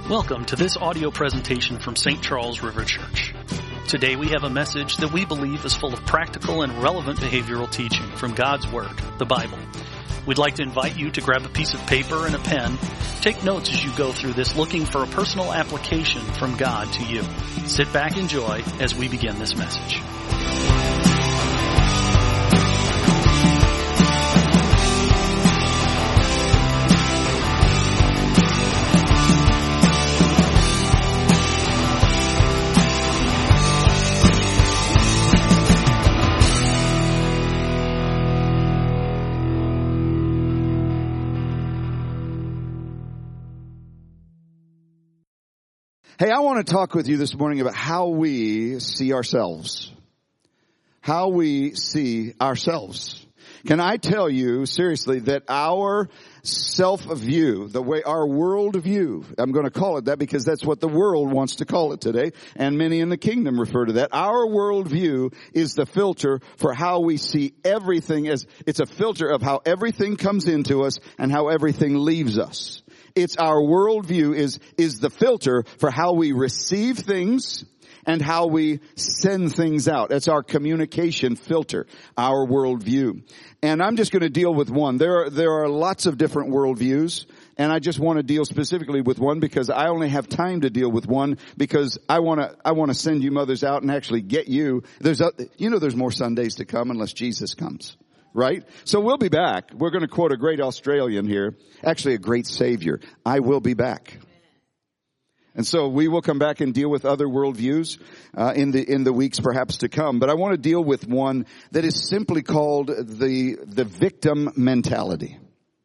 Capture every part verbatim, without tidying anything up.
Welcome to this audio presentation from Saint Charles River Church. Today we have a message that we believe is full of practical and relevant behavioral teaching from God's Word, the Bible. We'd like to invite you to grab a piece of paper and a pen. Take notes as you go through this, looking for a personal application from God to you. Sit back, enjoy as we begin this message. Hey, I want to talk with you this morning about how we see ourselves. How we see ourselves. Can I tell you, seriously, that our self-view, the way our world view, I'm going to call it that because that's what the world wants to call it today, and many in the kingdom refer to that. Our world view is the filter for how we see everything. As it's a filter of how everything comes into us and how everything leaves us. It's our worldview is, is the filter for how we receive things and how we send things out. It's our communication filter, our worldview. And I'm just going to deal with one. There are, there are lots of different worldviews, and I just want to deal specifically with one because I only have time to deal with one because I want to, I want to send you mothers out and actually get you. There's a, you know, there's more Sundays to come unless Jesus comes. Right? So we'll be back. We're going to quote a great Australian here. Actually, a great Savior. I will be back. And so we will come back and deal with other worldviews uh, in the in the weeks perhaps to come. But I want to deal with one that is simply called the the victim mentality.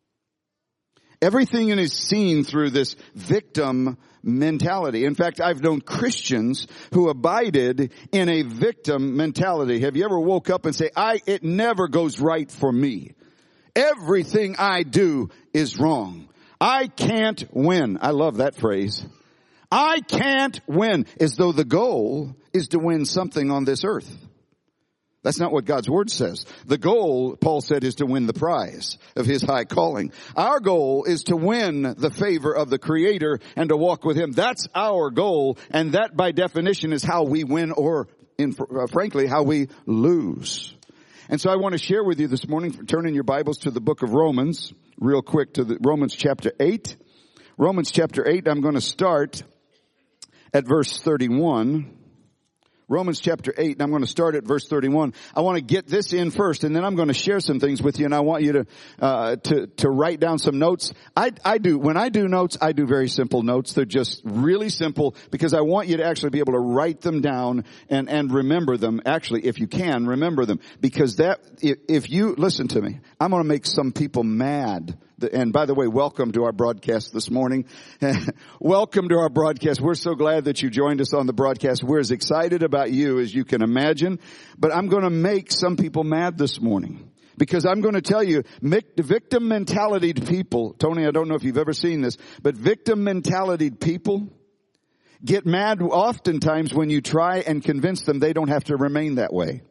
Everything is seen through this victim mentality. In fact, I've known Christians who abided in a victim mentality. Have you ever woke up and say, I, it never goes right for me. Everything I do is wrong. I can't win. I love that phrase. I can't win, as though the goal is to win something on this earth. That's not what God's Word says. The goal, Paul said, is to win the prize of His high calling. Our goal is to win the favor of the Creator and to walk with Him. That's our goal, and that by definition is how we win or, in, uh, frankly, how we lose. And so I want to share with you this morning, turn in your Bibles to the book of Romans, real quick to the Romans chapter eight. Romans chapter eight, I'm going to start at verse thirty-one. Romans chapter eight, and I'm going to start at verse thirty-one. I want to get this in first, and then I'm going to share some things with you, and I want you to uh to to write down some notes. I I do when I do notes, I do very simple notes. They're just really simple because I want you to actually be able to write them down and and remember them. Actually, if you can, remember them, because that if, if you listen to me, I'm going to make some people mad. And by the way, welcome to our broadcast this morning. Welcome to our broadcast. We're so glad that you joined us on the broadcast. We're as excited about you as you can imagine. But I'm going to make some people mad this morning. Because I'm going to tell you, victim mentality people, Tony, I don't know if you've ever seen this, but victim mentality people get mad oftentimes when you try and convince them they don't have to remain that way.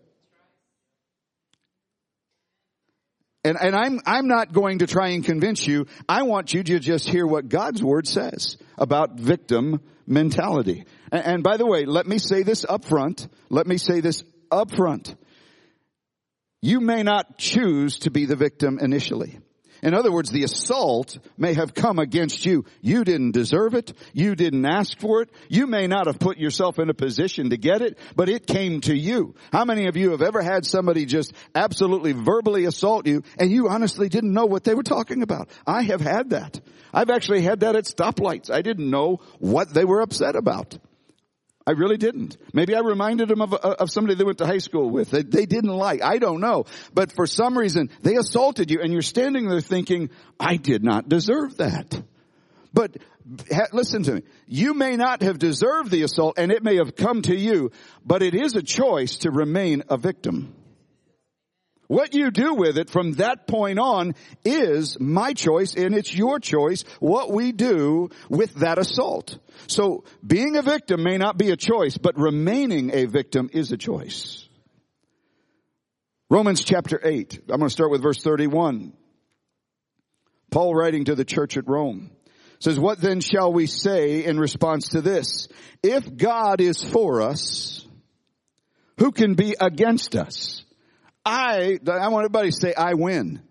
And, and I'm, I'm not going to try and convince you. I want you to just hear what God's Word says about victim mentality. And, and by the way, let me say this up front. Let me say this up front. You may not choose to be the victim initially. In other words, the assault may have come against you. You didn't deserve it. You didn't ask for it. You may not have put yourself in a position to get it, but it came to you. How many of you have ever had somebody just absolutely verbally assault you and you honestly didn't know what they were talking about? I have had that. I've actually had that at stoplights. I didn't know what they were upset about. I really didn't. Maybe I reminded them of, of somebody they went to high school with. They, they didn't like. I don't know. But for some reason, they assaulted you, and you're standing there thinking, I did not deserve that. But ha, listen to me. You may not have deserved the assault, and it may have come to you, but it is a choice to remain a victim. What you do with it from that point on is my choice, and it's your choice what we do with that assault. So being a victim may not be a choice, but remaining a victim is a choice. Romans chapter eight. I'm going to start with verse thirty-one. Paul writing to the church at Rome It says, what then shall we say in response to this? If God is for us, who can be against us? I, I want everybody to say, I win.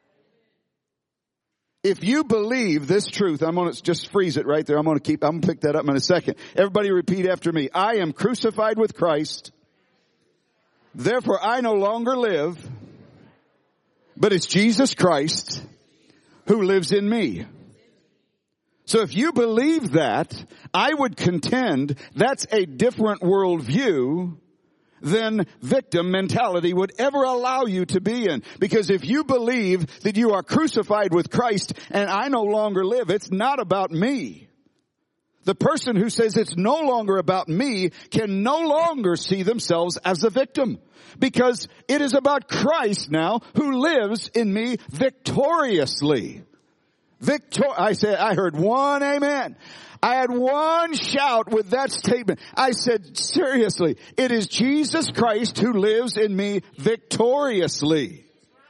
If you believe this truth, I'm going to just freeze it right there. I'm going to keep, I'm going to pick that up in a second. Everybody repeat after me. I am crucified with Christ. Therefore I no longer live, but it's Jesus Christ who lives in me. So if you believe that, I would contend that's a different worldview than victim mentality would ever allow you to be in. Because if you believe that you are crucified with Christ and I no longer live, it's not about me. The person who says it's no longer about me can no longer see themselves as a victim. Because it is about Christ now who lives in me victoriously. Victor, I said, I heard one amen. I had one shout with that statement. I said, seriously, it is Jesus Christ who lives in me victoriously.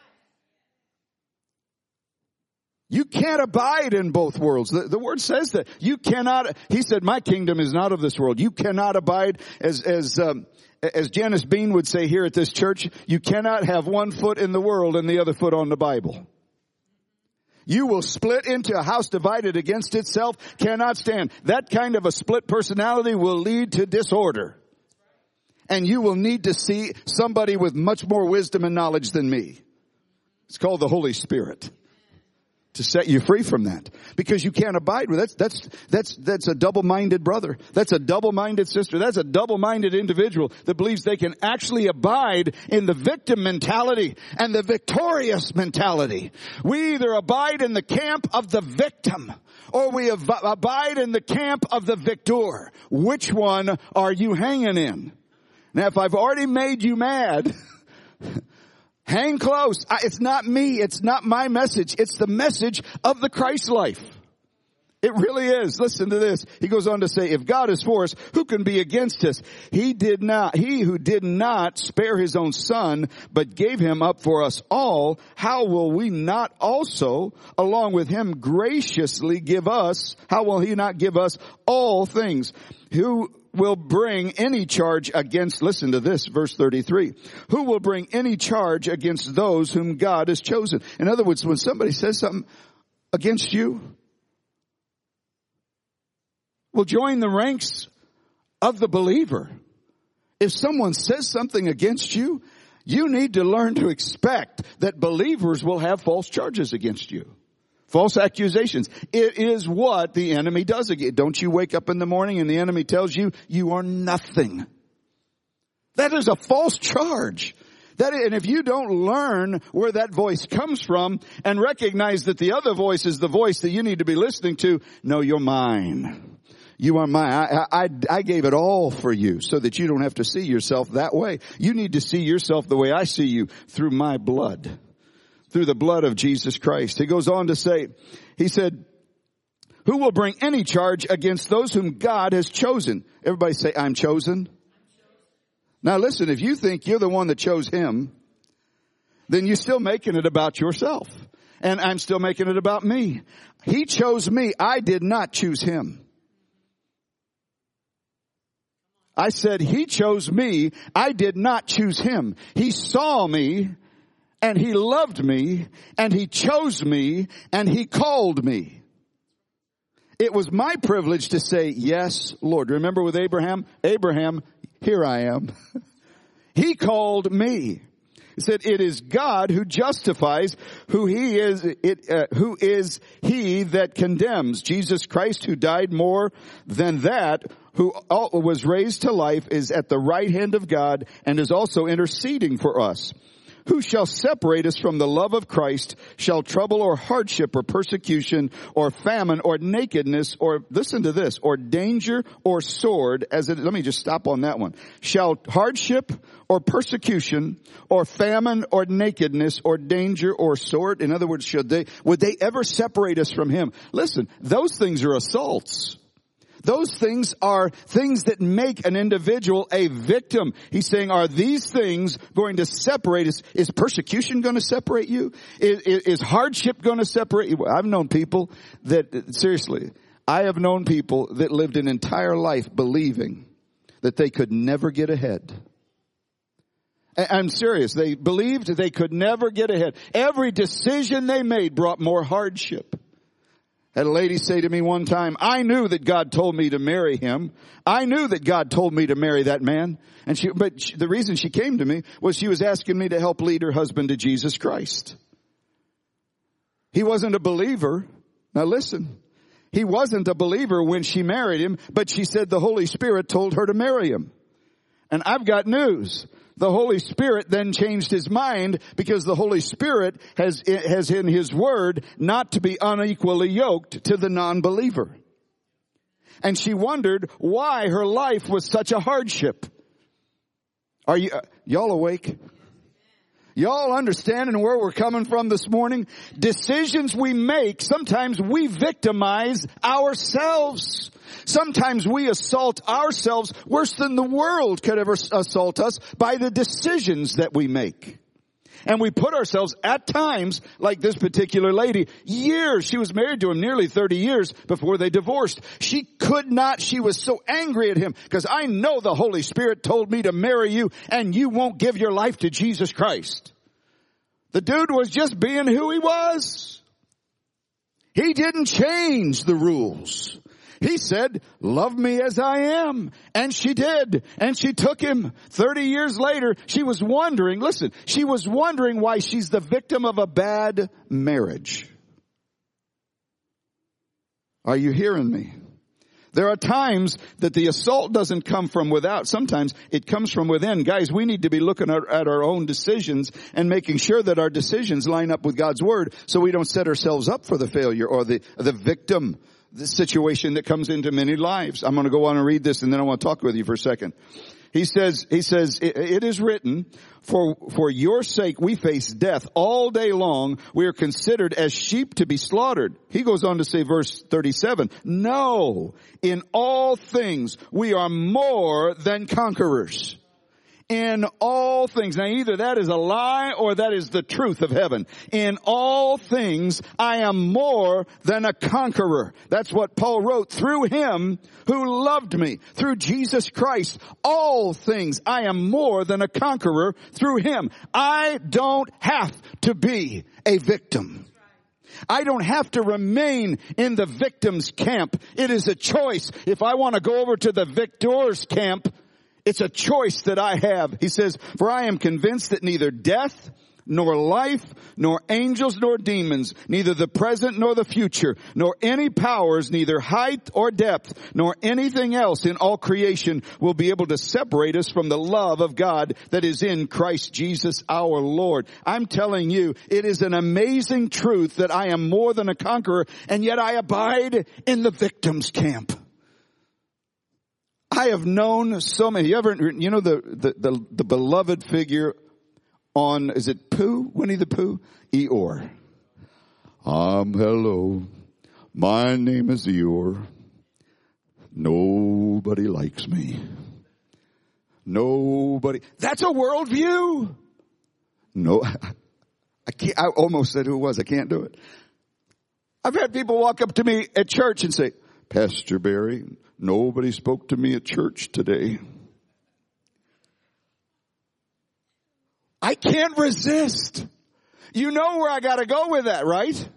You can't abide in both worlds. The, the word says that. You cannot, he said, my kingdom is not of this world. You cannot abide, as, as, um, as Janice Bean would say here at this church, you cannot have one foot in the world and the other foot on the Bible. You will split into a house divided against itself, cannot stand. That kind of a split personality will lead to disorder. And you will need to see somebody with much more wisdom and knowledge than me. It's called the Holy Spirit. To set you free from that. Because you can't abide with it. That's, that's, that's, that's a double-minded brother. That's a double-minded sister. That's a double-minded individual that believes they can actually abide in the victim mentality and the victorious mentality. We either abide in the camp of the victim or we ab- abide in the camp of the victor. Which one are you hanging in? Now, if I've already made you mad, hang close. It's not me. It's not my message. It's the message of the Christ life. It really is. Listen to this. He goes on to say, if God is for us, who can be against us? He did not, he who did not spare his own son, but gave him up for us all, how will we not also, along with him, graciously give us, how will he not give us all things? Who will bring any charge against, listen to this, verse thirty-three. Who will bring any charge against those whom God has chosen? In other words, when somebody says something against you, well, join the ranks of the believer. If someone says something against you, you need to learn to expect that believers will have false charges against you. False accusations. It is what the enemy does again. Don't you wake up in the morning and the enemy tells you you are nothing. That is a false charge. That, and if you don't learn where that voice comes from and recognize that the other voice is the voice that you need to be listening to, no, you're mine. You are mine. I, I, I gave it all for you so that you don't have to see yourself that way. You need to see yourself the way I see you, through my blood. Through the blood of Jesus Christ. He goes on to say, he said, who will bring any charge against those whom God has chosen? Everybody say, I'm chosen. Now listen, if you think you're the one that chose him, then you're still making it about yourself. And I'm still making it about me. He chose me. I did not choose him. I said he chose me. I did not choose him. He saw me. And he loved me, and he chose me, and he called me. It was my privilege to say, yes, Lord. Remember with Abraham? Abraham, here I am. He called me. He said, it is God who justifies, who he is, it, uh, who is he that condemns. Jesus Christ, who died, more than that, who was raised to life, is at the right hand of God and is also interceding for us. Who shall separate us from the love of Christ? Shall trouble or hardship or persecution or famine or nakedness or, listen to this, or danger or sword, as it, let me just stop on that one. Shall hardship or persecution or famine or nakedness or danger or sword, in other words, should they, would they ever separate us from him? Listen, those things are assaults. Those things are things that make an individual a victim. He's saying, are these things going to separate us? Is persecution going to separate you? Is, is, is hardship going to separate you? I've known people that, seriously, I have known people that lived an entire life believing that they could never get ahead. I'm serious. They believed they could never get ahead. Every decision they made brought more hardship. Had a lady say to me one time, I knew that God told me to marry him. I knew that God told me to marry that man. And she, but she, the reason she came to me was she was asking me to help lead her husband to Jesus Christ. He wasn't a believer. Now listen, he wasn't a believer when she married him, but she said the Holy Spirit told her to marry him. And I've got news. The Holy Spirit then changed his mind because the Holy Spirit has, has in his word not to be unequally yoked to the non-believer. And she wondered why her life was such a hardship. Are you, uh, y'all awake? Y'all understanding where we're coming from this morning? Decisions we make, sometimes we victimize ourselves. Sometimes we assault ourselves worse than the world could ever assault us by the decisions that we make. And we put ourselves at times, like this particular lady, years, she was married to him nearly thirty years before they divorced. She could not, she was so angry at him because I know the Holy Spirit told me to marry you and you won't give your life to Jesus Christ. The dude was just being who he was. He didn't change the rules. He said, love me as I am. And she did. And she took him. Thirty years later, she was wondering, listen, she was wondering why she's the victim of a bad marriage. Are you hearing me? There are times that the assault doesn't come from without. Sometimes it comes from within. Guys, we need to be looking at, at our own decisions and making sure that our decisions line up with God's word so we don't set ourselves up for the failure or the, the victim. The situation that comes into many lives. I'm going to go on and read this and then I want to talk with you for a second. He says, he says, it is written, for, for your sake we face death all day long. We are considered as sheep to be slaughtered. He goes on to say, verse thirty-seven, no, in all things we are more than conquerors. In all things. Now either that is a lie or that is the truth of heaven. In all things I am more than a conqueror. That's what Paul wrote. Through him who loved me. Through Jesus Christ. All things I am more than a conqueror through him. I don't have to be a victim. I don't have to remain in the victim's camp. It is a choice. If I want to go over to the victor's camp, it's a choice that I have. He says, for I am convinced that neither death, nor life, nor angels, nor demons, neither the present nor the future, nor any powers, neither height or depth, nor anything else in all creation will be able to separate us from the love of God that is in Christ Jesus our Lord. I'm telling you, it is an amazing truth that I am more than a conqueror, and yet I abide in the victim's camp. I have known so many. You ever, you know, the, the, the, the beloved figure on, is it Pooh? Winnie the Pooh? Eeyore. Um, hello. My name is Eeyore. Nobody likes me. Nobody. That's a worldview. No, I can't, I almost said who it was. I can't do it. I've had people walk up to me at church and say, Pastor Barry, nobody spoke to me at church today. I can't resist. You know where I got to go with that, right?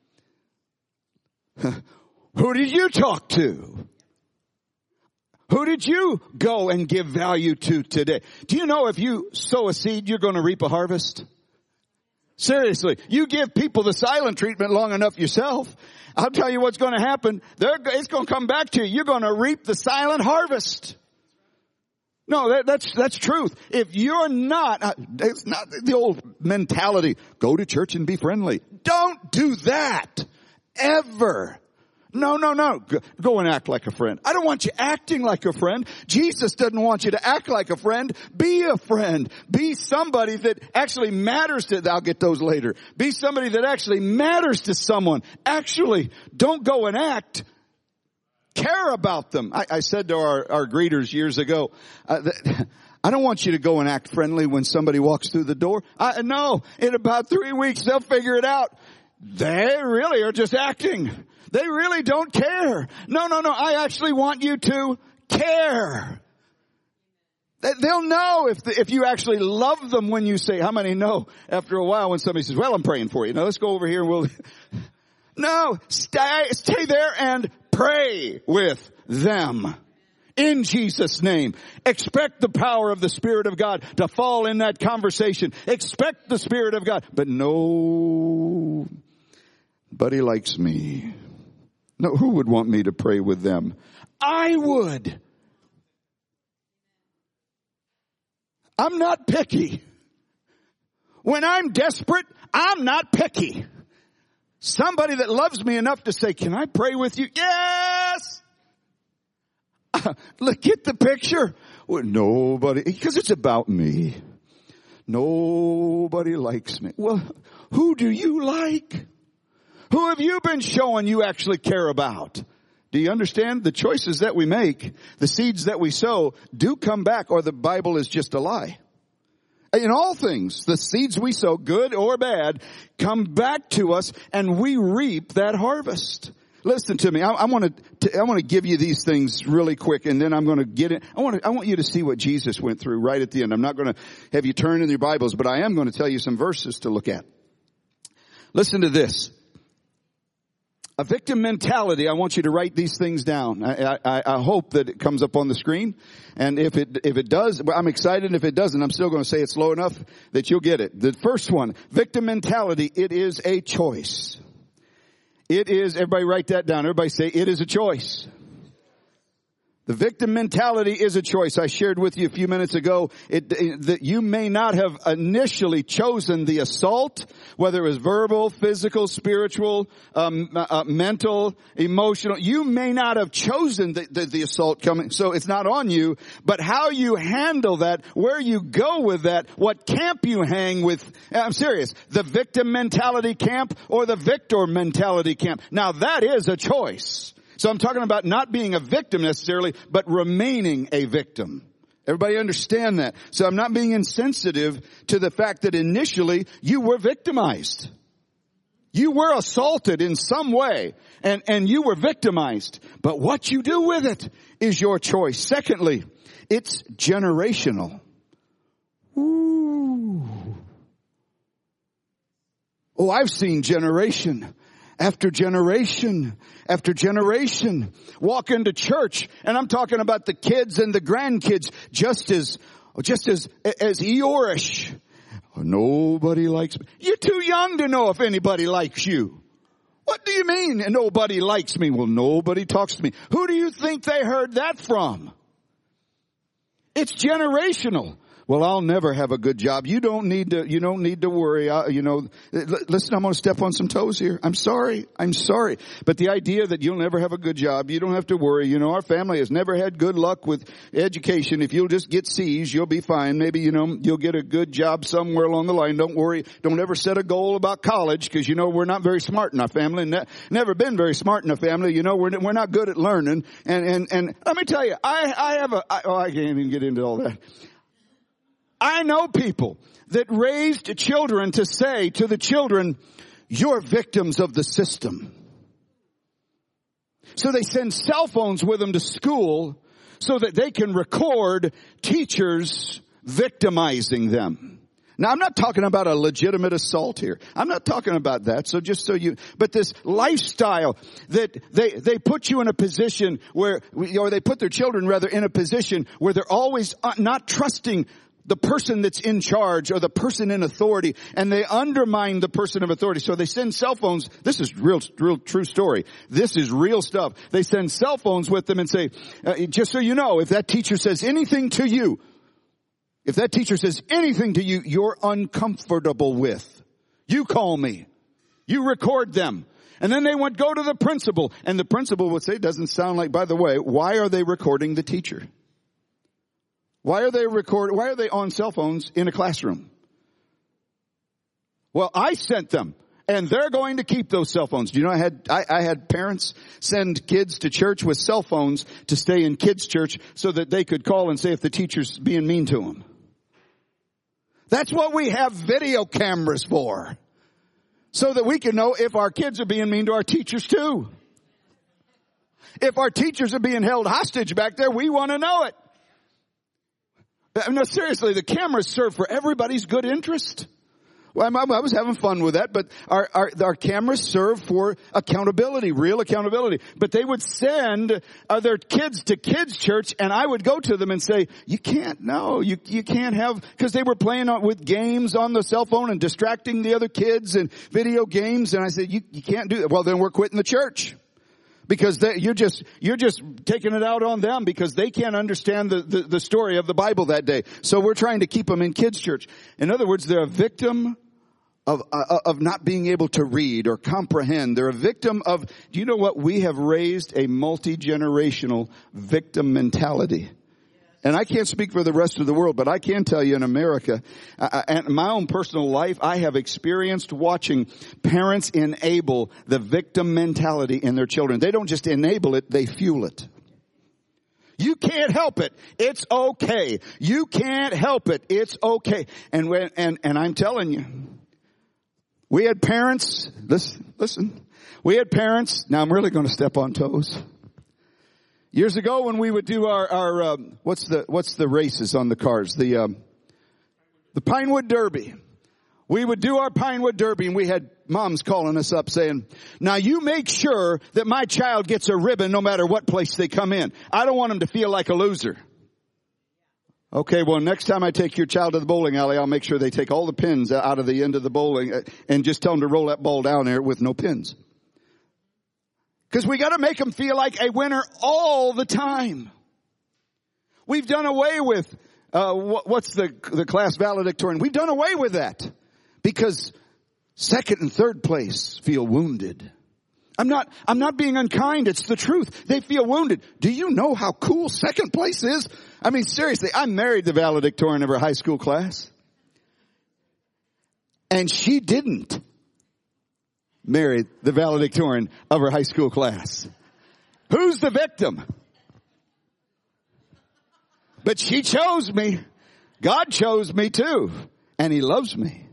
Who did you talk to? Who did you go and give value to today? Do you know if you sow a seed, you're going to reap a harvest? Seriously, you give people the silent treatment long enough yourself, I'll tell you what's going to happen. They're, it's going to come back to you. You're going to reap the silent harvest. No, that, that's, that's truth. If you're not, it's not the old mentality, go to church and be friendly. Don't do that. Ever. No, no, no. Go and act like a friend. I don't want you acting like a friend. Jesus doesn't want you to act like a friend. Be a friend. Be somebody that actually matters to, I'll get those later. Be somebody that actually matters to someone. Actually, don't go and act care about them. I, I said to our, our greeters years ago, uh, that, I don't want you to go and act friendly when somebody walks through the door. I, no, in about three weeks they'll figure it out. They really are just acting. They really don't care. No, no, no. I actually want you to care. They'll know if the, if you actually love them when you say, how many know after a while when somebody says, well, I'm praying for you. Now let's go over here and we'll, no, stay, stay there and pray with them. In Jesus' name. Expect the power of the Spirit of God to fall in that conversation. Expect the Spirit of God. But nobody likes me. No, who would want me to pray with them? I would. I'm not picky. When I'm desperate, I'm not picky. Somebody that loves me enough to say, can I pray with you? Yes! Look, get the picture. Well, nobody, because it's about me. Nobody likes me. Well, who do you like? Who have you been showing you actually care about? Do you understand? The choices that we make, the seeds that we sow, do come back, or the Bible is just a lie. In all things, the seeds we sow, good or bad, come back to us and we reap that harvest. Listen to me. I, I want to. I want to give you these things really quick, and then I'm going to get it. I want to. I want you to see what Jesus went through right at the end. I'm not going to have you turn in your Bibles, but I am going to tell you some verses to look at. Listen to this. A victim mentality. I want you to write these things down. I, I, I hope that it comes up on the screen, and if it if it does, I'm excited. If it doesn't, I'm still going to say it slow enough that you'll get it. The first one, victim mentality. It is a choice. It is, everybody write that down. Everybody say, it is a choice. The victim mentality is a choice. I shared with you a few minutes ago it, it, that you may not have initially chosen the assault, whether it was verbal, physical, spiritual, um, uh, mental, emotional. You may not have chosen the, the, the assault coming, so it's not on you. But how you handle that, where you go with that, what camp you hang with, I'm serious, the victim mentality camp or the victor mentality camp. Now that is a choice. So I'm talking about not being a victim necessarily, but remaining a victim. Everybody understand that? So I'm not being insensitive to the fact that initially you were victimized. You were assaulted in some way, and, and you were victimized. But what you do with it is your choice. Secondly, it's generational. Ooh. Oh, I've seen generation after generation after generation walk into church, and I'm talking about the kids and the grandkids, just as just as as Eeyorish. Nobody likes me. You're too young to know if anybody likes you. What do you mean nobody likes me? Well, nobody talks to me. Who do you think they heard that from? It's generational. Well, I'll never have a good job. You don't need to, you don't need to worry. I, you know, listen, I'm going to step on some toes here. I'm sorry. I'm sorry. But the idea that you'll never have a good job, you don't have to worry. You know, our family has never had good luck with education. If you'll just get C's, you'll be fine. Maybe, you know, you'll get a good job somewhere along the line. Don't worry. Don't ever set a goal about college, because, you know, we're not very smart in our family. Ne- never been very smart in our family. You know, we're, we're not good at learning. And, and, and let me tell you, I, I have a, I, oh, I can't even get into all that. I know people that raised children to say to the children, you're victims of the system. So they send cell phones with them to school so that they can record teachers victimizing them. Now, I'm not talking about a legitimate assault here. I'm not talking about that. So just so you, but this lifestyle that they, they put you in a position where, or they put their children rather in a position where they're always not trusting the person that's in charge or the person in authority, and they undermine the person of authority. So they send cell phones. This is real, real true story. This is real stuff. They send cell phones with them and say, uh, just so you know, if that teacher says anything to you, if that teacher says anything to you, you're uncomfortable with, you call me. You record them. And then they would go to the principal, and the principal would say, doesn't sound like, by the way, why are they recording the teacher? Why are they record? Why are they on cell phones in a classroom? Well, I sent them. And they're going to keep those cell phones. Do you know I had, I, I had parents send kids to church with cell phones to stay in kids' church so that they could call and say if the teacher's being mean to them. That's what we have video cameras for. So that we can know if our kids are being mean to our teachers too. If our teachers are being held hostage back there, we want to know it. No, seriously, the cameras serve for everybody's good interest. Well, I was having fun with that, but our, our, our cameras serve for accountability, real accountability. But they would send uh, their kids to kids' church, and I would go to them and say, you can't, no, you, you can't have, because they were playing with games on the cell phone and distracting the other kids and video games. And I said, you, you can't do that. Well, then we're quitting the church. Because they, you're just, you're just taking it out on them because they can't understand the, the, the story of the Bible that day. So we're trying to keep them in kids' church. In other words, they're a victim Of, uh, of not being able to read or comprehend. They're a victim of, do you know what? We have raised a multi-generational victim mentality. And I can't speak for the rest of the world, but I can tell you in America, uh, and my own personal life, I have experienced watching parents enable the victim mentality in their children. They don't just enable it, they fuel it. You can't help it. It's okay. You can't help it. It's okay. And when, and, and I'm telling you, we had parents, listen, listen, we had parents, now I'm really going to step on toes. Years ago when we would do our, our, um, what's the, what's the races on the cars? The, um, the Pinewood Derby. We would do our Pinewood Derby and we had moms calling us up saying, now you make sure that my child gets a ribbon no matter what place they come in. I don't want them to feel like a loser. Okay, well, next time I take your child to the bowling alley, I'll make sure they take all the pins out of the end of the bowling and just tell them to roll that ball down there with no pins. Because we got to make them feel like a winner all the time. We've done away with, uh, what's the, the class valedictorian? We've done away with that because second and third place feel wounded. I'm not, I'm not being unkind. It's the truth. They feel wounded. Do you know how cool second place is? I mean, seriously, I married the valedictorian of her high school class. And she didn't marry the valedictorian of her high school class. Who's the victim? But she chose me. God chose me too. And He loves me.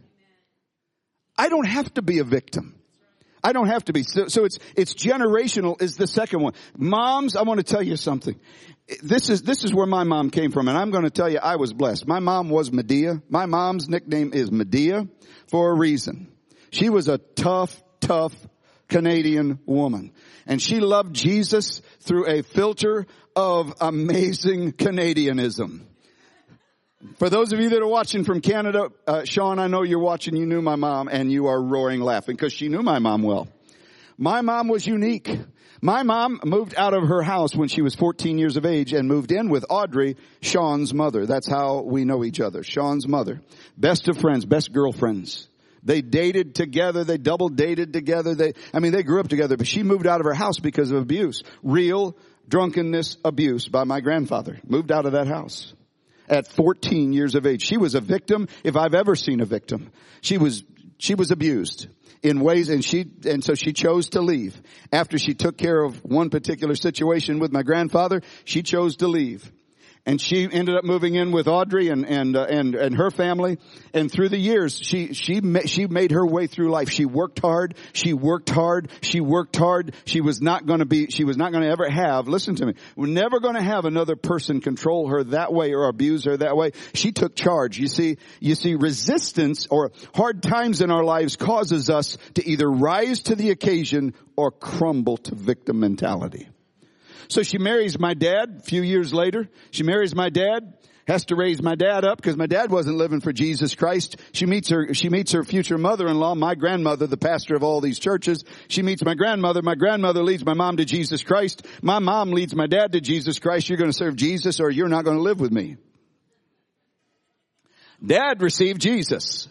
I don't have to be a victim. I don't have to be. So, so it's, it's generational is the second one. Moms, I want to tell you something. This is, this is where my mom came from. And I'm going to tell you, I was blessed. My mom was Medea. My mom's nickname is Medea for a reason. She was a tough, tough Canadian woman. And she loved Jesus through a filter of amazing Canadianism. For those of you that are watching from Canada, uh, Sean, I know you're watching, you knew my mom, and you are roaring laughing because she knew my mom well. My mom was unique. My mom moved out of her house when she was fourteen years of age and moved in with Audrey, Sean's mother. That's how we know each other. Sean's mother. Best of friends, best girlfriends. They dated together. They double dated together. They, I mean, they grew up together, but she moved out of her house because of abuse. Real drunkenness abuse by my grandfather. Moved out of that house. At fourteen years of age. She was a victim if I've ever seen a victim. She was, she was abused in ways and she, and so she chose to leave. After she took care of one particular situation with my grandfather, she chose to leave. And she ended up moving in with Audrey and, and, uh, and, and her family. And through the years, she, she, ma- she made her way through life. She worked hard. She worked hard. She worked hard. She was not going to be, she was not going to ever have, listen to me, we're never going to have another person control her that way or abuse her that way. She took charge. You see, you see, resistance or hard times in our lives causes us to either rise to the occasion or crumble to victim mentality. So she marries my dad a few years later. She marries my dad, has to raise my dad up because my dad wasn't living for Jesus Christ. She meets her, she meets her future mother-in-law, my grandmother, the pastor of all these churches. She meets my grandmother. My grandmother leads my mom to Jesus Christ. My mom leads my dad to Jesus Christ. You're going to serve Jesus or you're not going to live with me. Dad received Jesus.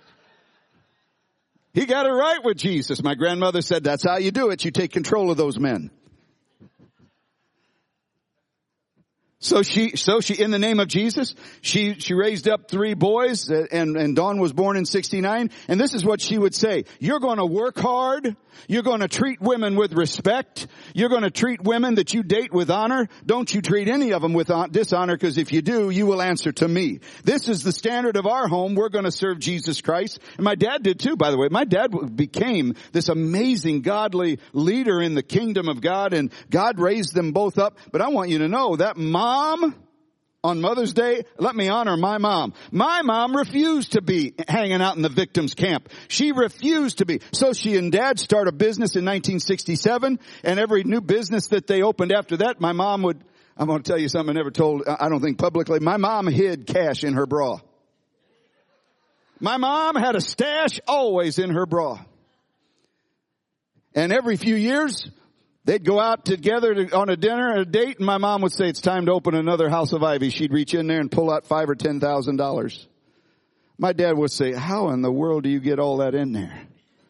He got it right with Jesus. My grandmother said, that's how you do it. You take control of those men. So she, so she, in the name of Jesus, she, she raised up three boys, and, and Dawn was born in sixty-nine, and this is what she would say: you're going to work hard, you're going to treat women with respect, you're going to treat women that you date with honor, don't you treat any of them with dishonor, because if you do, you will answer to me. This is the standard of our home. We're going to serve Jesus Christ. And my dad did too, by the way. My dad became this amazing godly leader in the kingdom of God, and God raised them both up. But I want you to know that mom Mom, on Mother's Day, let me honor my mom. My mom refused to be hanging out in the victims camp. She refused to be. So she and Dad start a business in nineteen sixty-seven, and every new business that they opened after that, my mom would, I'm going to tell you something I never told, I don't think publicly. My mom hid cash in her bra. My mom had a stash always in her bra. And every few years, they'd go out together to, on a dinner, a date, and my mom would say, it's time to open another House of Ivy. She'd reach in there and pull out five or ten thousand dollars. My dad would say, how in the world do you get all that in there?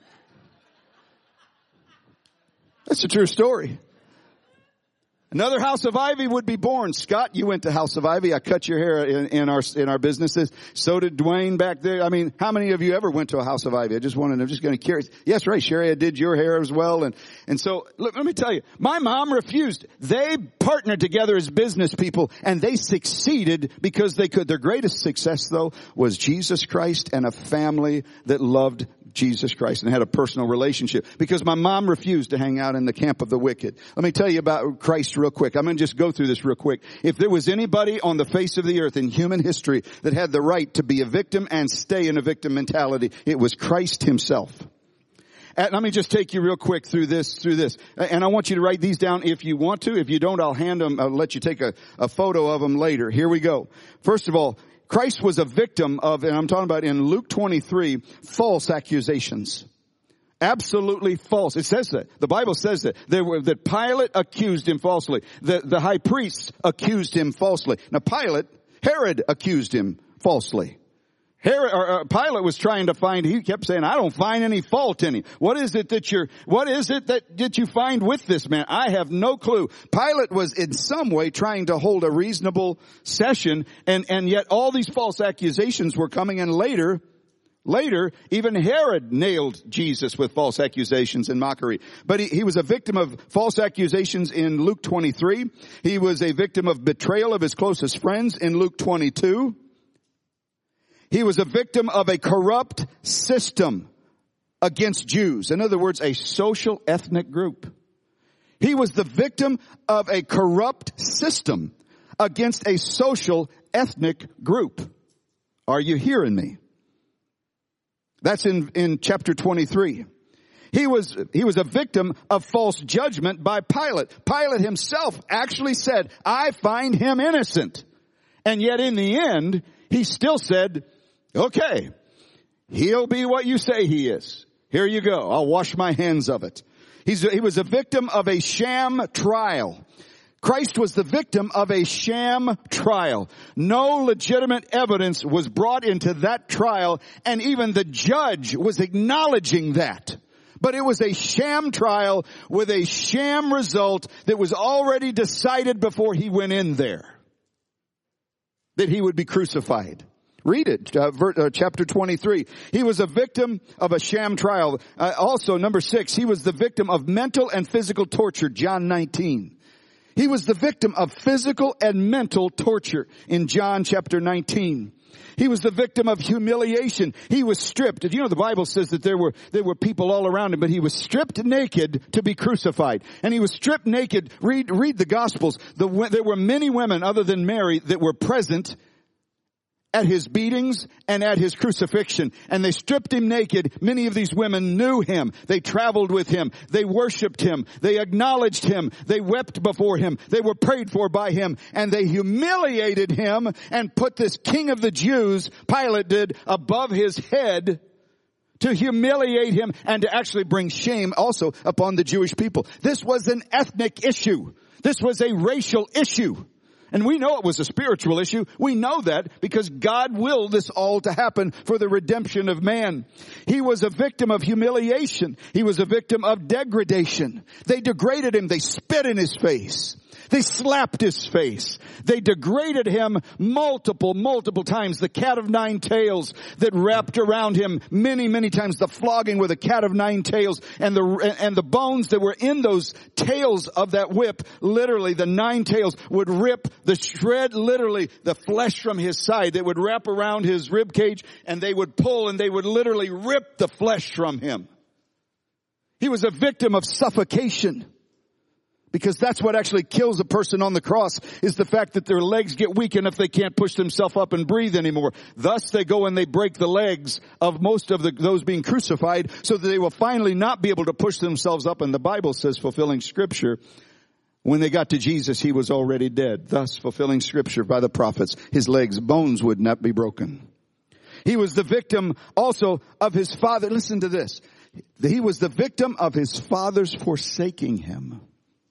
That's a true story. Another House of Ivy would be born. Scott, you went to House of Ivy. I cut your hair in, in our in our businesses. So did Dwayne back there. I mean, how many of you ever went to a House of Ivy? I just wanted, I'm just going to curious. Yes, right. Sherry, I did your hair as well. And and so let, let me tell you, my mom refused. They partnered together as business people, and they succeeded because they could. Their greatest success, though, was Jesus Christ and a family that loved Jesus Christ and had a personal relationship, because my mom refused to hang out in the camp of the wicked. Let me tell you about Christ real quick. I'm going to just go through this real quick. If there was anybody on the face of the earth in human history that had the right to be a victim and stay in a victim mentality, it was Christ himself. And let me just take you real quick through this, through this. And I want you to write these down if you want to. If you don't, I'll hand them, I'll let you take a, a photo of them later. Here we go. First of all, Christ was a victim of, and I'm talking about in Luke twenty-three, false accusations. Absolutely false. It says that. The Bible says that. There were, that Pilate accused him falsely. The, the high priests accused him falsely. Now Pilate, Herod accused him falsely. Herod, or, or Pilate was trying to find, he kept saying, I don't find any fault in him. What is it that you're, what is it that did you find with this man? I have no clue. Pilate was in some way trying to hold a reasonable session, and, and yet all these false accusations were coming, and later, later, even Herod nailed Jesus with false accusations and mockery. But he, he was a victim of false accusations in Luke twenty-three. He was a victim of betrayal of his closest friends in Luke twenty-two. He was a victim of a corrupt system against Jews. In other words, a social ethnic group. He was the victim of a corrupt system against a social ethnic group. Are you hearing me? That's in, in chapter twenty-three. He was, he was a victim of false judgment by Pilate. Pilate himself actually said, I find him innocent. And yet in the end, he still said, okay, he'll be what you say he is. Here you go. I'll wash my hands of it. He's, he was a victim of a sham trial. Christ was the victim of a sham trial. No legitimate evidence was brought into that trial, and even the judge was acknowledging that. But it was a sham trial with a sham result that was already decided before he went in there, that he would be crucified. Read it, uh, ver, uh, chapter twenty-three. He was a victim of a sham trial. Uh, also, number six, he was the victim of mental and physical torture, John nineteen. He was the victim of physical and mental torture in John chapter nineteen. He was the victim of humiliation. He was stripped. Did you know the Bible says that there were, there were people all around him, but he was stripped naked to be crucified. And he was stripped naked. Read, read the Gospels. The, there were many women other than Mary that were present at his beatings and at his crucifixion. And they stripped him naked. Many of these women knew him. They traveled with him. They worshiped him. They acknowledged him. They wept before him. They were prayed for by him. And they humiliated him and put this King of the Jews, Pilate did, above his head to humiliate him and to actually bring shame also upon the Jewish people. This was an ethnic issue. This was a racial issue. And we know it was a spiritual issue. We know that because God willed this all to happen for the redemption of man. He was a victim of humiliation. He was a victim of degradation. They degraded him. They spit in his face. They slapped his face. They degraded him multiple, multiple times. The cat of nine tails that wrapped around him many, many times. The flogging with a cat of nine tails, and the, and the bones that were in those tails of that whip, literally the nine tails would rip the shred, literally the flesh from his side. They would wrap around his rib cage, and they would pull, and they would literally rip the flesh from him. He was a victim of suffocation. Because that's what actually kills a person on the cross, is the fact that their legs get weak enough they can't push themselves up and breathe anymore. Thus they go and they break the legs of most of the, those being crucified, so that they will finally not be able to push themselves up. And the Bible says, fulfilling Scripture, when they got to Jesus, he was already dead. Thus fulfilling Scripture by the prophets, his legs, bones would not be broken. He was the victim also of his father. Listen to this. He was the victim of his father's forsaking him.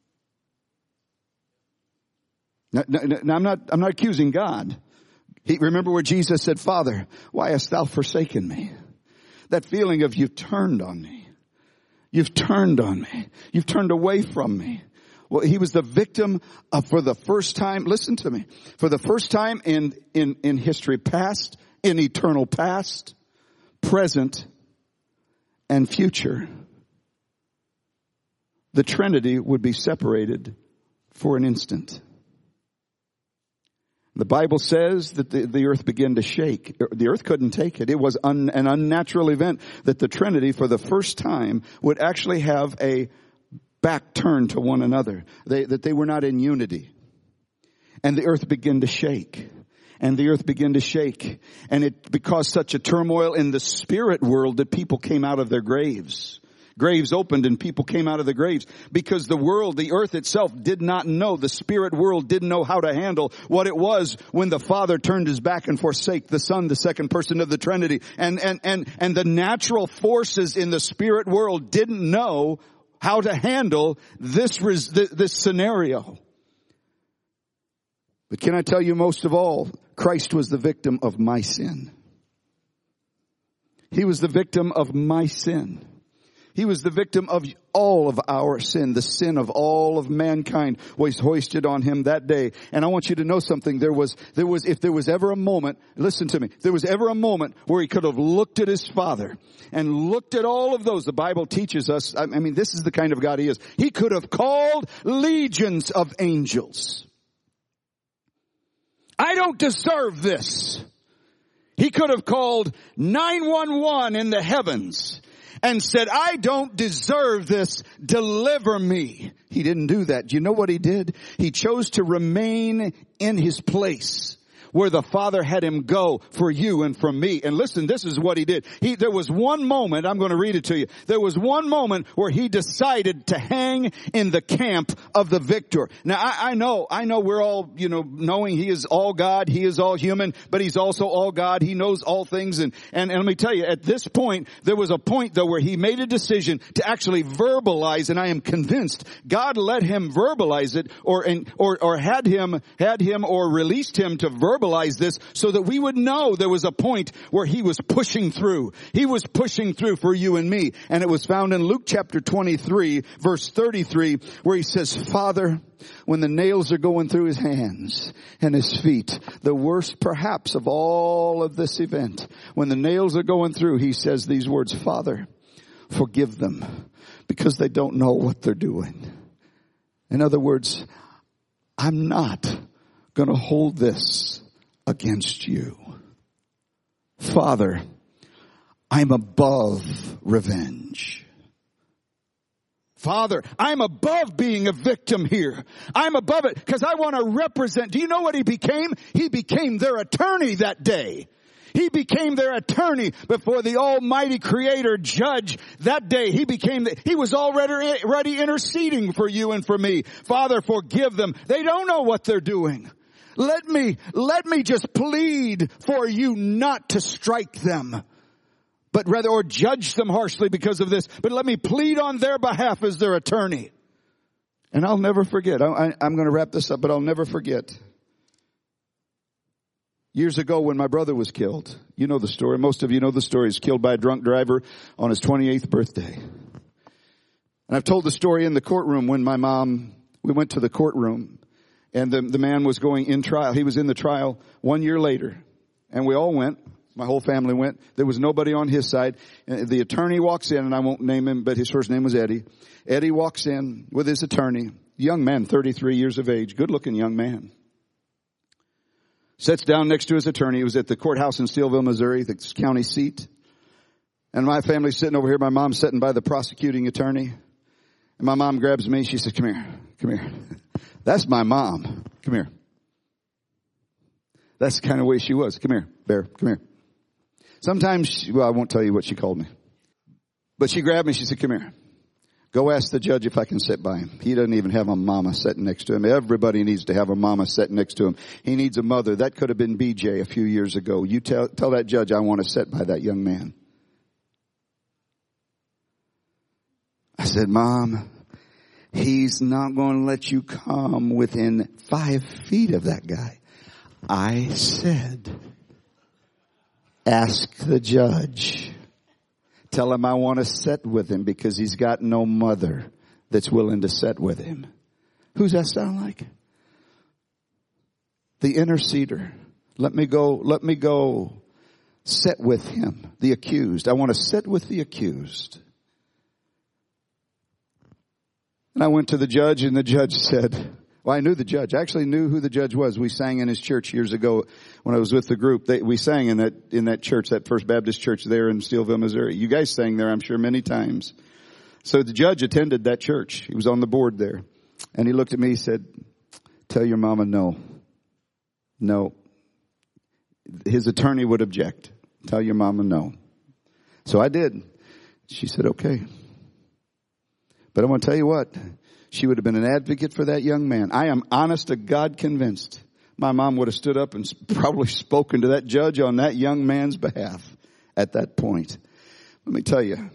Now, now, I'm not, I'm not accusing God. He, remember where Jesus said, Father, why hast thou forsaken me? That feeling of you've turned on me. You've turned on me. You've turned away from me. Well, he was the victim of, for the first time, listen to me, for the first time in, in, in history past, in eternal past, present, and future, the Trinity would be separated for an instant. The Bible says that the, the earth began to shake. The earth couldn't take it. It was un, an unnatural event that the Trinity, for the first time, would actually have a back turn to one another. They, that they were not in unity. And the earth began to shake. And the earth began to shake. And it caused such a turmoil in the spirit world that people came out of their graves. Graves opened and people came out of the graves, because the world, the earth itself, did not know, the spirit world didn't know how to handle what it was when the Father turned his back and forsake the Son, the second person of the Trinity. And, and, and, and the natural forces in the spirit world didn't know how to handle this, this scenario. But can I tell you, most of all, Christ was the victim of my sin. He was the victim of my sin. He was the victim of all of our sin. The sin of all of mankind was hoisted on him that day. And I want you to know something. There was, there was, if there was ever a moment, listen to me, if there was ever a moment where he could have looked at his Father and looked at all of those, the Bible teaches us, I mean, this is the kind of God he is. He could have called legions of angels. I don't deserve this. He could have called nine one one in the heavens and said, I don't deserve this, deliver me. He didn't do that. Do you know what he did? He chose to remain in his place where the Father had him go for you and for me. And listen, this is what he did. He, there was one moment, I'm going to read it to you. There was one moment where he decided to hang in the camp of the victor. Now, I, I know, I know we're all, you know, knowing he is all God, he is all human, but he's also all God. He knows all things. And, and, and let me tell you, at this point, there was a point though where he made a decision to actually verbalize, and I am convinced God let him verbalize it, or, and, or, or had him, had him or released him to verbalize this, so that we would know there was a point where he was pushing through. He was pushing through for you and me. And it was found in Luke chapter twenty-three, verse thirty-three, where he says, Father, when the nails are going through his hands and his feet, the worst perhaps of all of this event, when the nails are going through, he says these words, Father, forgive them, because they don't know what they're doing. In other words, I'm not going to hold this against you. Father, I'm above revenge. Father, I'm above being a victim here. I'm above it because I want to represent. Do you know what he became? He became their attorney that day. He became their attorney before the almighty creator judge that day. He became, the, he was already already interceding for you and for me. Father, forgive them. They don't know what they're doing. Let me, let me just plead for you not to strike them, but rather, or judge them harshly because of this, but let me plead on their behalf as their attorney. And I'll never forget, I, I, I'm going to wrap this up, but I'll never forget. Years ago when my brother was killed, you know the story, most of you know the story, he was killed by a drunk driver on his twenty-eighth birthday. And I've told the story in the courtroom when my mom, we went to the courtroom. And the, the man was going in trial. He was in the trial one year later. And we all went. My whole family went. There was nobody on his side. And the attorney walks in, and I won't name him, but his first name was Eddie. Eddie walks in with his attorney. Young man, thirty-three years of age. Good-looking young man. Sits down next to his attorney. He was at the courthouse in Steelville, Missouri, the county seat. And my family's sitting over here. My mom's sitting by the prosecuting attorney. And my mom grabs me. She says, come here. Come here. That's my mom. Come here. That's the kind of way she was. Come here, Bear. Come here. Sometimes, she, well, I won't tell you what she called me. But she grabbed me. She said, come here. Go ask the judge if I can sit by him. He doesn't even have a mama sitting next to him. Everybody needs to have a mama sitting next to him. He needs a mother. That could have been B J a few years ago. You tell, tell that judge I want to sit by that young man. I said, Mom, he's not going to let you come within five feet of that guy. I said, ask the judge. Tell him I want to sit with him because he's got no mother that's willing to sit with him. Who's that sound like? The interceder. Let me go, let me go sit with him, the accused. I want to sit with the accused. And I went to the judge, and the judge said, well, I knew the judge. I actually knew who the judge was. We sang in his church years ago when I was with the group. They, we sang in that, in that church, that First Baptist church there in Steelville, Missouri. You guys sang there, I'm sure, many times. So the judge attended that church. He was on the board there. And he looked at me, he said, tell your mama no. No. His attorney would object. Tell your mama no. So I did. She said, okay. But I want to tell you what. She would have been an advocate for that young man. I am honest to God convinced my mom would have stood up and probably spoken to that judge on that young man's behalf at that point. Let me tell you,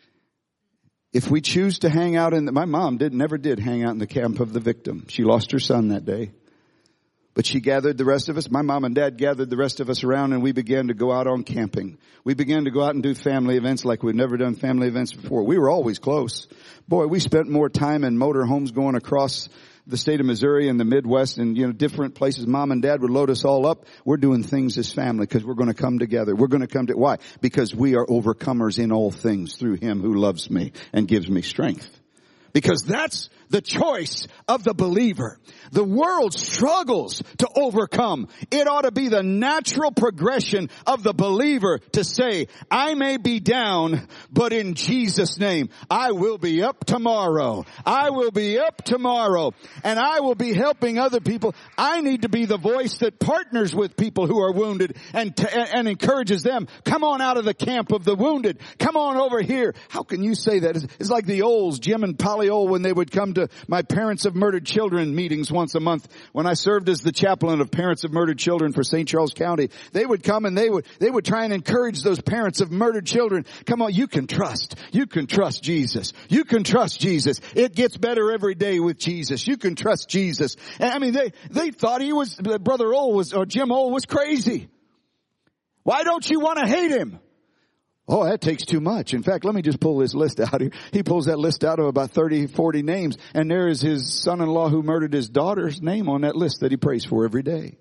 if we choose to hang out in the, my mom did never did hang out in the camp of the victim. She lost her son that day. But she gathered the rest of us. My mom and dad gathered the rest of us around, and we began to go out on camping. We began to go out and do family events like we've never done family events before. We were always close. Boy, we spent more time in motor homes going across the state of Missouri and the Midwest and, you know, different places. Mom and dad would load us all up. We're doing things as family because we're going to come together. We're going to come to, why? Because we are overcomers in all things through him who loves me and gives me strength. Because that's the choice of the believer. The world struggles to overcome. It ought to be the natural progression of the believer to say, I may be down, but in Jesus' name, I will be up tomorrow. I will be up tomorrow. And I will be helping other people. I need to be the voice that partners with people who are wounded and, t- and encourages them. Come on out of the camp of the wounded. Come on over here. How can you say that? It's like the Olds, Jim and Polly Old, when they would come to my Parents of Murdered Children meetings once a month. When I served as the chaplain of Parents of Murdered Children for Saint Charles County, they would come and they would, they would try and encourage those parents of murdered children. Come on, you can trust. You can trust Jesus. You can trust Jesus. It gets better every day with Jesus. You can trust Jesus. And I mean, they, they thought he was, Brother Ole was, or Jim Ole was crazy. Why don't you want to hate him? Oh, that takes too much. In fact, let me just pull this list out here. He pulls that list out of about thirty, forty names, and there is his son-in-law who murdered his daughter's name on that list that he prays for every day.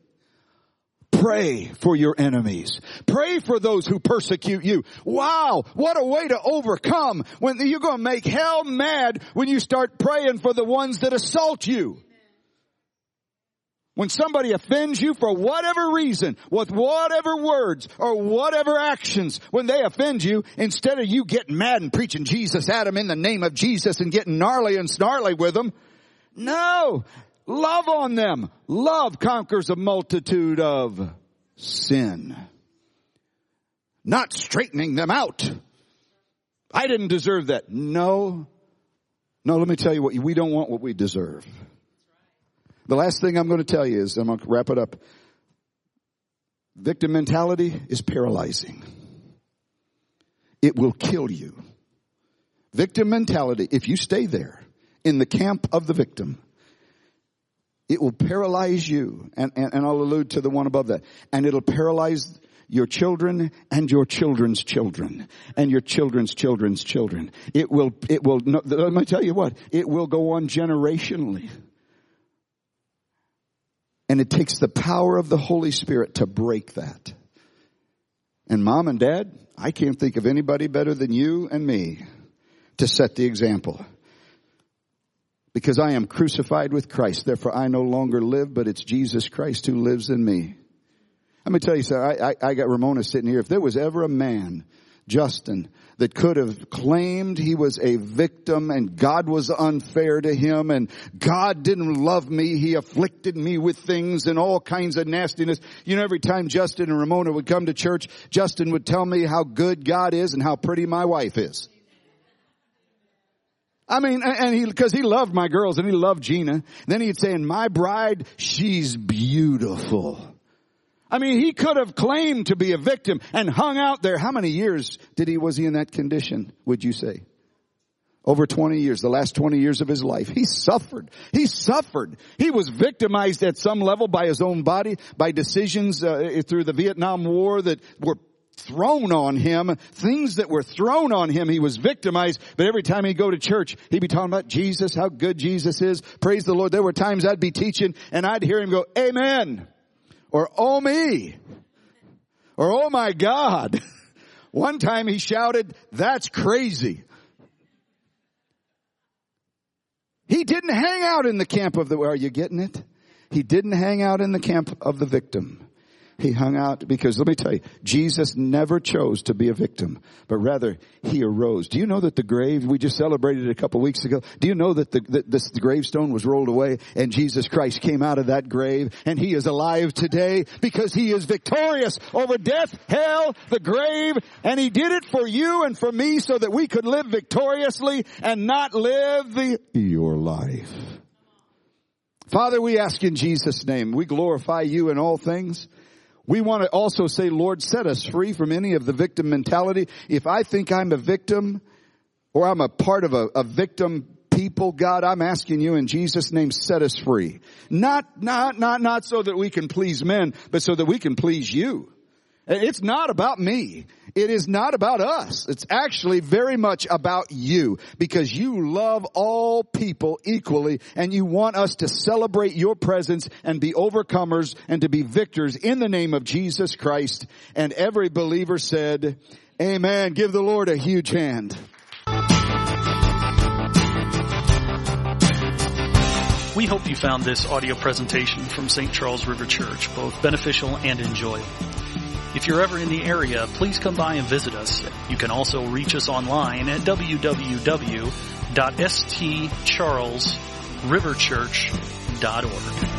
Pray for your enemies. Pray for those who persecute you. Wow, what a way to overcome. When you're going to make hell mad when you start praying for the ones that assault you. When somebody offends you for whatever reason, with whatever words or whatever actions, when they offend you, instead of you getting mad and preaching Jesus at them in the name of Jesus and getting gnarly and snarly with them, no, love on them. Love conquers a multitude of sin. Not straightening them out. I didn't deserve that. No, no, let me tell you what, we don't want what we deserve. The last thing I'm going to tell you is, I'm going to wrap it up. Victim mentality is paralyzing. It will kill you. Victim mentality, if you stay there in the camp of the victim, it will paralyze you. And, and, and I'll allude to the one above that. And it'll paralyze your children and your children's children and your children's children's children. It will, it will, let me tell you what, it will go on generationally. And it takes the power of the Holy Spirit to break that. And Mom and Dad, I can't think of anybody better than you and me to set the example. Because I am crucified with Christ. Therefore I no longer live, but it's Jesus Christ who lives in me. Let me tell you something. I, I, I got Ramona sitting here. If there was ever a man, Justin, that could have claimed he was a victim and God was unfair to him and God didn't love me, he afflicted me with things and all kinds of nastiness. You know, every time Justin and Ramona would come to church, Justin would tell me how good God is and how pretty my wife is. I mean, and he, because he loved my girls and he loved Gina. Then he'd say, and my bride, she's beautiful. I mean, he could have claimed to be a victim and hung out there. How many years did he, was he in that condition, would you say? Over twenty years, the last twenty years of his life. He suffered. He suffered. He was victimized at some level by his own body, by decisions uh, through the Vietnam War that were thrown on him, things that were thrown on him. He was victimized, but every time he'd go to church, he'd be talking about Jesus, how good Jesus is. Praise the Lord. There were times I'd be teaching and I'd hear him go, amen. Or, oh me. Or, oh my God. One time he shouted, that's crazy. He didn't hang out in the camp of the, are you getting it? He didn't hang out in the camp of the victim. He hung out because, let me tell you, Jesus never chose to be a victim, but rather he arose. Do you know that the grave, we just celebrated it a couple weeks ago. Do you know that the, that this, the gravestone was rolled away and Jesus Christ came out of that grave and he is alive today because he is victorious over death, hell, the grave, and he did it for you and for me so that we could live victoriously and not live the, your life. Father, we ask in Jesus' name, we glorify you in all things. We want to also say, Lord, set us free from any of the victim mentality. If I think I'm a victim or I'm a part of a, a victim people, God, I'm asking you in Jesus' name, set us free. Not, not, not, not so that we can please men, but so that we can please you. It's not about me. It is not about us. It's actually very much about you because you love all people equally and you want us to celebrate your presence and be overcomers and to be victors in the name of Jesus Christ. And every believer said, amen. Give the Lord a huge hand. We hope you found this audio presentation from Saint Charles River Church both beneficial and enjoyable. If you're ever in the area, please come by and visit us. You can also reach us online at w w w dot s t charles river church dot org.